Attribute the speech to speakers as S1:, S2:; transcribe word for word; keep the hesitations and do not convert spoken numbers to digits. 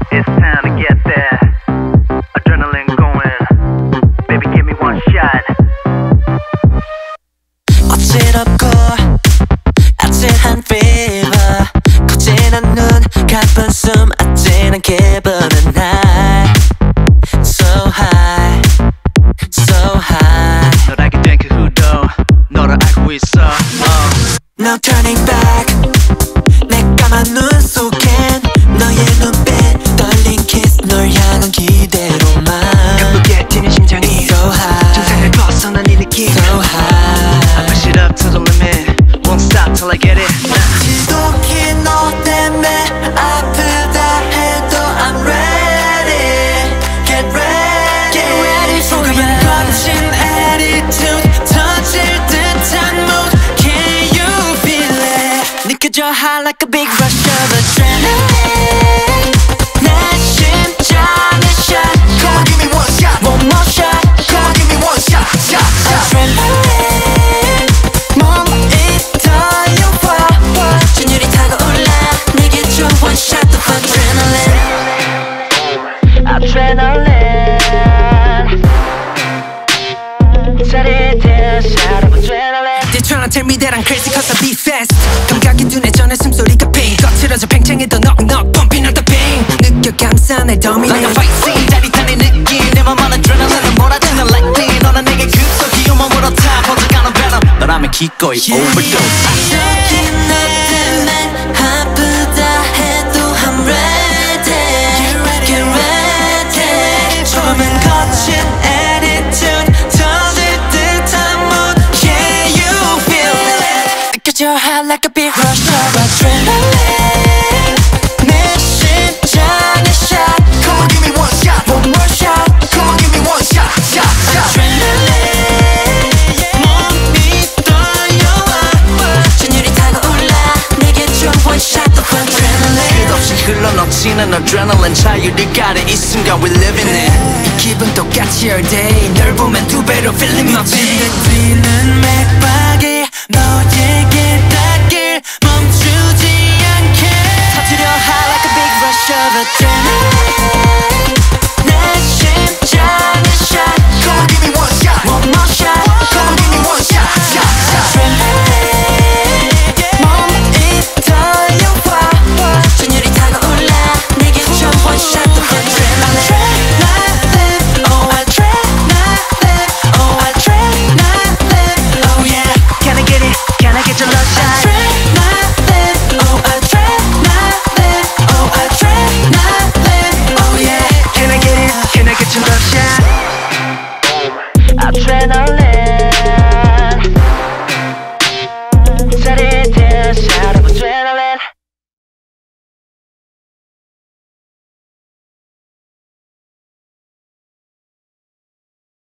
S1: It's time to get there. Adrenaline going. Baby, give me one shot.
S2: 어지럽고 아찔한 fever 커지는 눈 가쁜 숨 아찔한 기분은 high So high So high
S1: 널 알게 된 그 후로 너를 알고 있어 uh.
S2: No turning back 내 까만 눈 속엔 너의 눈빛 떨린 kiss 널 향한 기대로만
S1: 가쁘게 뛰는 심장이
S2: So high
S1: 정상을 벗어난 이 느낌
S2: So high
S1: I push it up to the limit Won't stop till I get it
S2: 지독히 너 때문에 아프다 해도 I'm ready Get ready Get ready for it 거친 attitude 터질 듯한 mood Can you feel it 느껴져 high like a big rush of adrenaline 내 심장의 shot
S3: Come on, give me one shot.
S2: One more shot
S3: Come on, give me one shot. Shot, shot.
S2: Adrenaline 몸이 떨려와 전율이 타고올라 내게 줘 one shot of adrenaline
S1: Adrenaline 짜릿한 shot of adrenaline
S2: They tryna tell me that I'm crazy cause I be fast 감각이 둔해져 내 숨소리가 빙 거칠어져 팽창해도 knock knock bumping out the pain 느껴 감싸 날 dominate
S3: Like a fight scene, 짜릿한 이 느낌 내 맘 안에 adrenaline 몰아치는 lightning 너는 내게 급속히 온몸으로 타 퍼져가는 venom 너라면 기꺼이 overdose
S2: 저기 너 때문에 아프다 해도 I'm ready Get ready 조금은 거친 attitude 터질 듯한 mood Yeah you feel it 느껴져 high like a big rush of adrenaline 내 심장의 shot
S3: Come on, give me one shot.
S2: One more shot
S3: Come on, give me one shot. Shot, shot.
S2: Adrenaline 몸이 떨려와 전율이 타고올라 내게 줘 one shot of adrenaline
S3: 끝없이 흘러넘치는 adrenaline 자유를 가린 이 순간 we living it
S2: 이 기분 똑같이 all day 널 보면 두 배로 feeling my pain 뛰는 맥박